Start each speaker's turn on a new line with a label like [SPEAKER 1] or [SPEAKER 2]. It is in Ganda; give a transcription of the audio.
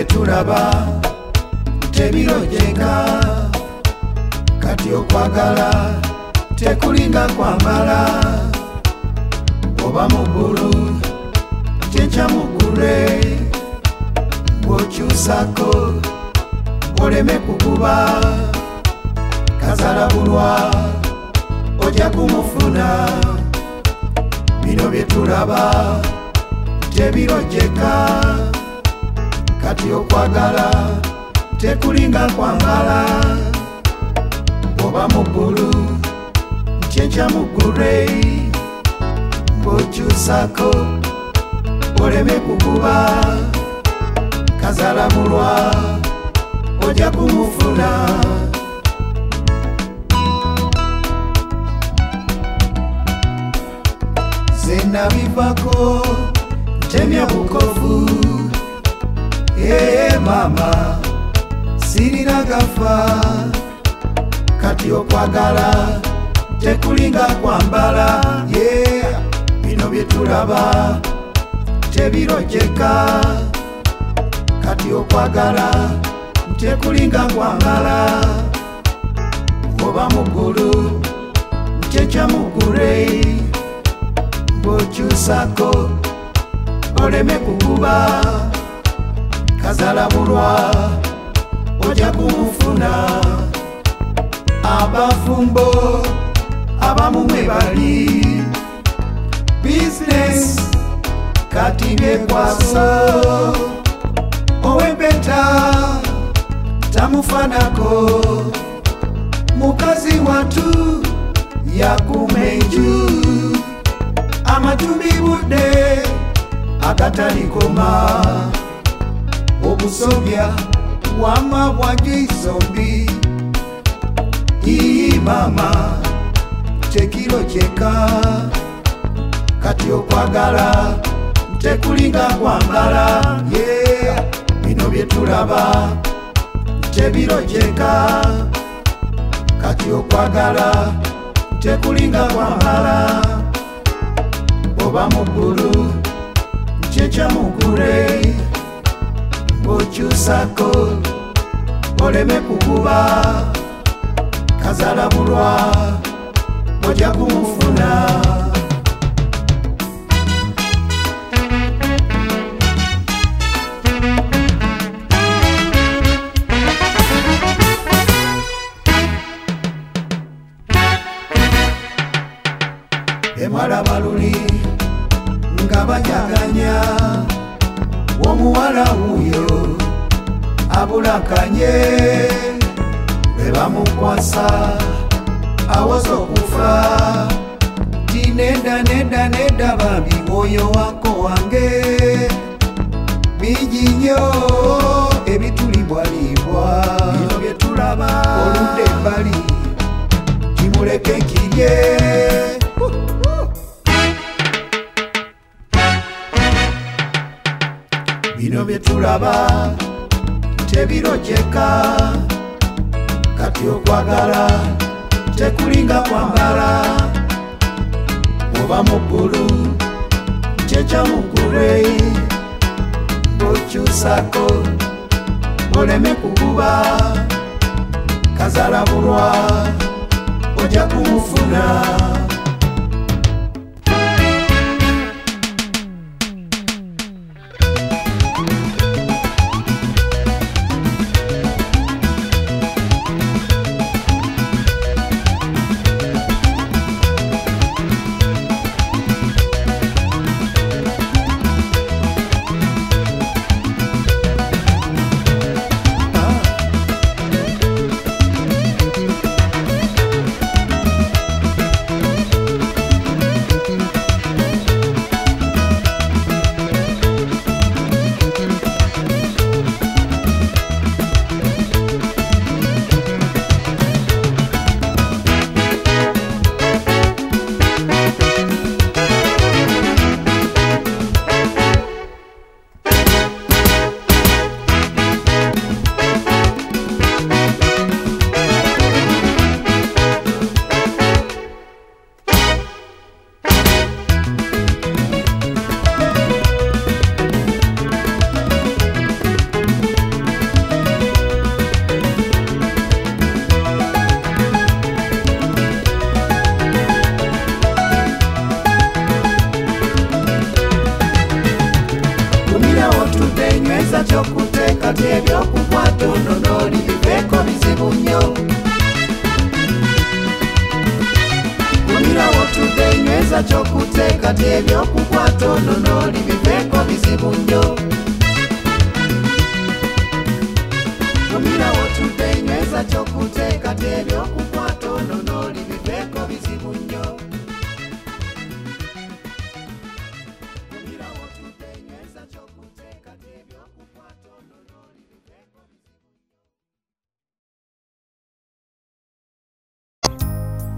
[SPEAKER 1] byetulaba tebirojeka kati okwagala tekulinga kwambala oba muggulu kyenkya muggule bw'okyusako oleme kukuba kazalabulwa ojja kumufuna bino byetulaba tebirojeka kati okwagala tekulinga kwambala oba muggulu kyenkya muggule bw'okyusako oleme kukuba kazalabulwa ojja kumufuna zenabivako ntemya bukofu mama sirina gafa kati okwagala tekulinga kwambala bino byetulaba tebirojeka kati okwagala tekulinga kwambala oba muggulu kyenkya muggule bw'okyusako oleme kukuba kazalabulwa ojja kumufuna abafumbo abamu mwe bali bizinesi kati byekwaso owempeta tamufanako mukazi watu yakumenju amatumbi budde akatalikoma obusobya wamabwa gisombi mama tekirojeka kati okwagala tekulinga kwambala bino byetulaba tebirojeka kati okwagala tekulinga kwambala oba muggulu kyenkya muggule bw'okyusako oleme kukuba kazalabulwa ojja kumufuna emwala baluli nga banyaganya omuwala wuyo abulakanye bwe bamukwasa awoza okufa ti nedda bambi mwoyo wako wange bingi nnyo ebitulibwalibwa bino byetulaba oludde ebbali kimuleke nkirye bino byetulaba tebirojeka kati okwagala tekulinga kwambala oba muggulu kyenkya muggule bw'okyusako oleme kukuba kazalabulwa ojja kumufuna ono noli biveko bizibu nnyo. Gumira wotudde nyweza ky'okuteeka kati ebyokukwata ono noli biveko bizibu nnyo. Gumira wotudde nyweza ky'okuteeka kati ebyokukwata